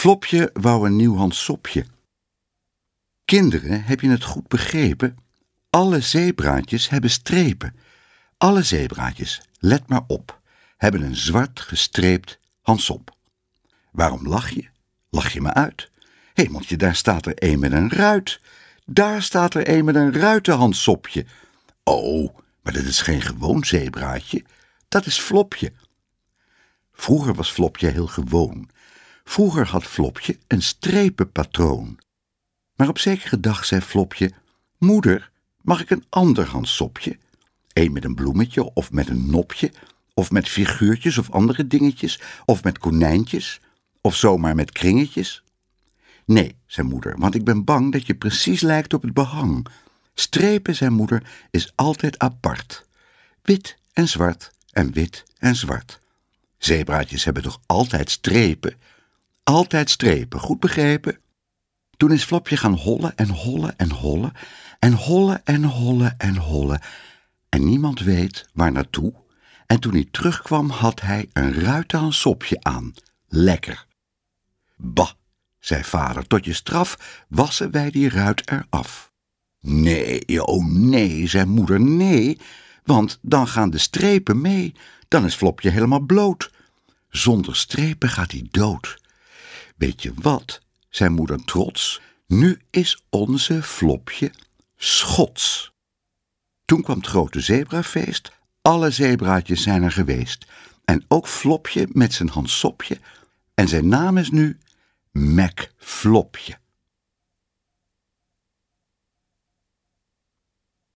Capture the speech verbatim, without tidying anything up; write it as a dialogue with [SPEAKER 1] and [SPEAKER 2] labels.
[SPEAKER 1] Flopje wou een nieuw handsopje. Kinderen, heb je het goed begrepen? Alle zebraatjes hebben strepen. Alle zebraatjes, let maar op, hebben een zwart gestreept handsop. Waarom lach je? Lach je me uit? Hemeltje, daar staat er een met een ruit. Daar staat er een met een ruitenhandsopje. Oh, maar dat is geen gewoon zebraatje. Dat is Flopje. Vroeger was Flopje heel gewoon. Vroeger had Flopje een strepenpatroon. Maar op zekere dag zei Flopje: Moeder, mag ik een ander handsopje? Eén met een bloemetje of met een nopje, of met figuurtjes of andere dingetjes, of met konijntjes, of zomaar met kringetjes? Nee, zei moeder, want ik ben bang dat je precies lijkt op het behang. Strepen, zei moeder, is altijd apart. Wit en zwart en wit en zwart. Zebraatjes hebben toch altijd strepen? Altijd strepen, goed begrepen? Toen is Flopje gaan hollen en hollen en hollen en hollen en hollen en hollen. En niemand weet waar naartoe. En toen hij terugkwam had hij een ruitenhandsopje aan. Lekker. Bah, zei vader, tot je straf wassen wij die ruit eraf. Nee, oh nee, zei moeder, nee, want dan gaan de strepen mee. Dan is Flopje helemaal bloot. Zonder strepen gaat hij dood. Weet je wat, zei moeder trots, nu is onze Flopje Schots. Toen kwam het grote zebrafeest, alle zebraatjes zijn er geweest. En ook Flopje met zijn handsopje, en zijn naam is nu McFlopje.